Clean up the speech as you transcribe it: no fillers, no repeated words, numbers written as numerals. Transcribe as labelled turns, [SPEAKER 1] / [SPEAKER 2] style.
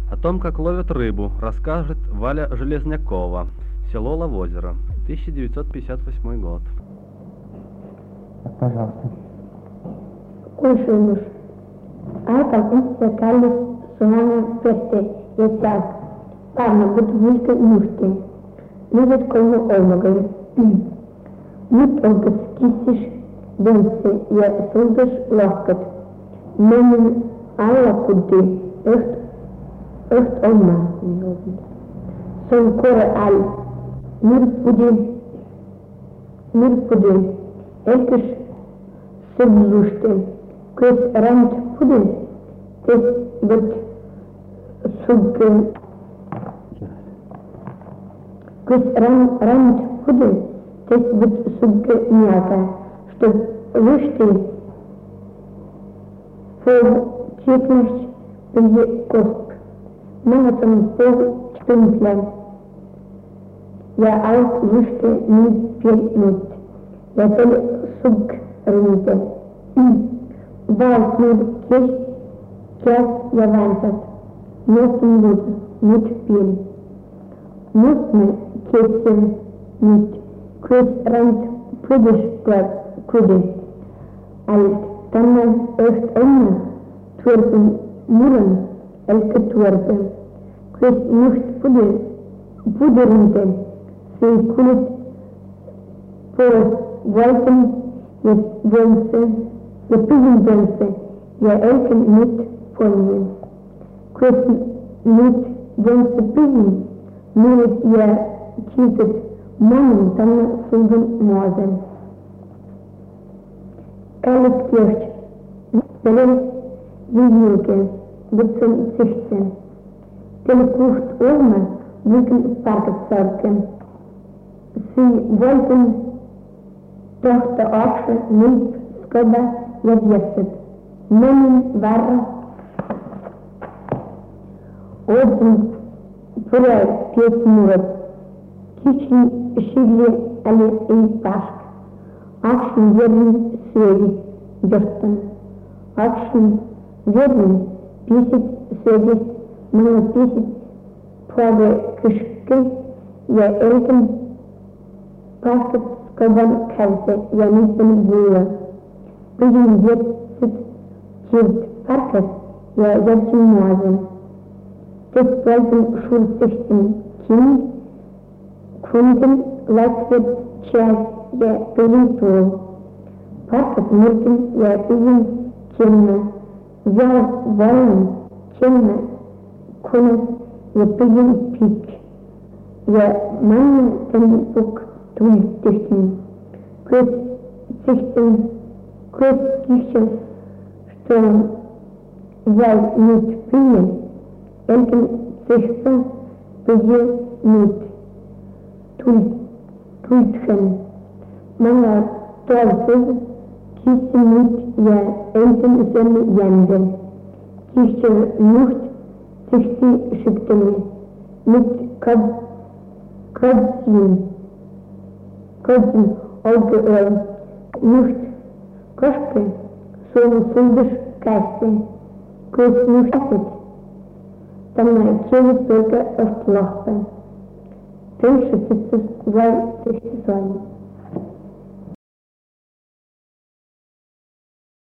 [SPEAKER 1] О том, как ловят рыбу, расскажет Валя Железнякова. Село Лавозеро, 1958 год.
[SPEAKER 2] Пожалуйста.
[SPEAKER 3] Кушаешь. А потом стакали суана перте, ясак. Парна бутвулька мушки. Любит кому омагай. Мут олгас кисиш, денсе, я солдаш лохкат. Менин алла куди, echt oma. Son kore al. Murpudi. Elkes subzuste. Kus rand pudi. Tes wird subge. Kus rand pudi. Tes wird subgenjata. Что вышли по чекность или кост. Мангатом пол стундлен. Я auch wüsste nicht viel mit. Я will subgründe. Bald nur Kirch я вантат. Носим луд, nicht viel. Muss mir Kirchen nicht. Chris rand pudisch kudisch. Alt, dann echt immer. Turben, Murren. Elke tuarpe. Chris nicht puderinte. Sie kulit por walten je pigendense. Je elken nicht poljen. Chris nicht dense pigen. Nur je cheatet mannen dann sunden mozen. Kallet kirch. Belen Wielke. 16. Telekucht Ulmer wegen Parkzeugen. Sie wollten doch der Ochse nicht Skoda jedestet. Nennen war Oden Pura Pietmurat. Kichin Schigli alle in Pasch. Achsen werden Sveri Jörsten. Achsen werden писать, сидеть, мне писать, правда, кишки, я элькен, паскет, скобан, кальце, я мистен була. Пидин детсит, чирт, паркет, я ярче муазен. Тес пальцем шурцихтен, кин, кунтен, лаксет, часть, я пидин тул. Паркет муртен, я пидин кирна. Я воин, чемно, конус, я пьян пик. Я манен тенбук тультихтен. Крыс цихтен, крыс кишен, что я нит пьян, элькен цихтен, пьян нит. Тультхен. Мана туалсыз, Kiste nicht, ja, Eltern sind Janden. Kiste nicht, sich schickte mir. Mit Kotzen, Augeöl. Nicht Koschke, so sundisch Kaste. Kurz nicht Asset. Dann mein Kirche Bürger auf Lochben. Fünf Schütze, weil sich die Sonne.